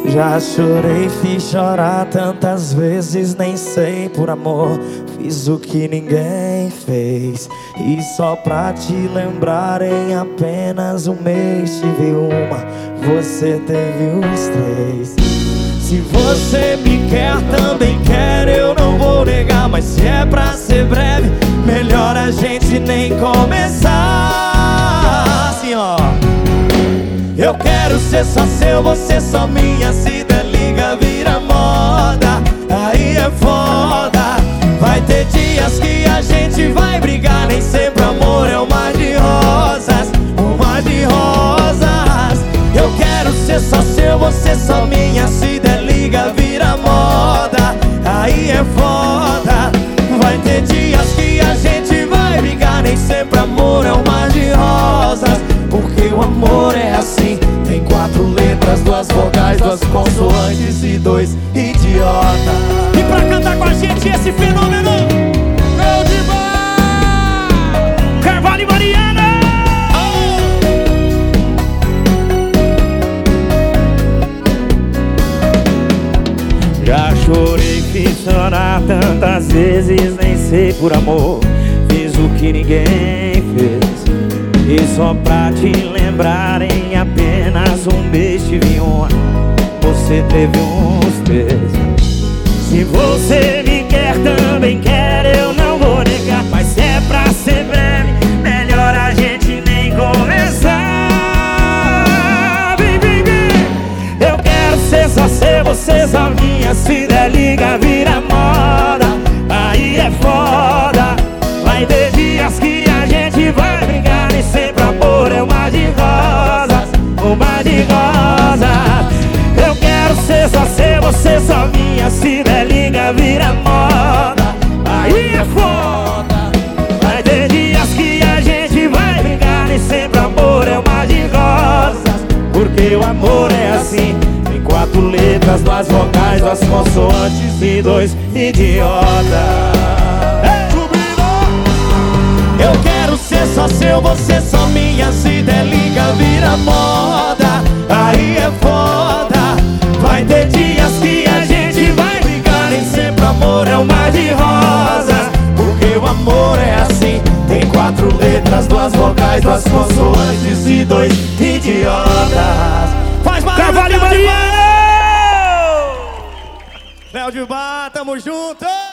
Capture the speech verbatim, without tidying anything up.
Já chorei, fiz chorar tantas vezes, nem sei por amor. Fiz o que ninguém fez. E só pra te lembrar, em apenas um mês tive uma, você teve os três. Se você me quer, também quero, eu não vou negar. Mas se é pra ser breve, melhor a gente nem começar. Assim ó, eu quero ser só seu, você só minha. Se der liga, vira moda, aí é foda. Vai ter dias que a gente vai brigar. Nem sempre amor é um mar de rosas, um mar de rosas. Eu quero ser só seu, você só minha. Se der liga, vira moda, aí é foda. Vai ter dias que a gente vai brigar. Nem sempre amor é um mar de rosas, porque o amor é assim. Tem quatro letras, duas vogais, duas consoantes e dois idiotas. E pra cantar com a gente esse fenômeno, Carvalho e Mariana. Oh! Já chorei, fiz chorar tantas vezes, nem sei por amor. Fiz o que ninguém fez. E só pra te lembrar, em apenas um mês tive uma, você teve uns três. Se você me quer, também quero, eu não vou negar. Mas se é pra ser breve, melhor a gente nem começar. Vem, vem, vem. Eu quero ser só seu, você só minha. Se der liga, vira moda, aí é foda. Vai ter dias que a gente vai brigar. Nem sempre amor é um mar de rosas, um mar de rosas. Eu quero ser só seu, você só minha. Se der liga, vira moda, aí é foda. Vai ter dias que a gente vai brigar. Nem sempre amor é um mar de rosas, porque o amor é assim. Tem quatro letras, duas vogais, duas consoantes e dois idiotas. Eu quero ser só seu, você só minha. Se der liga, vira moda, aí é foda. Vai ter dias que a gente vai brigar. Nem sempre amor é um mar de rosas, porque o amor é assim. Tem quatro letras, duas vogais, duas consoantes e dois idiotas. Faz barulho, Carvalho e Mariana! Léo de Bar, tamo junto!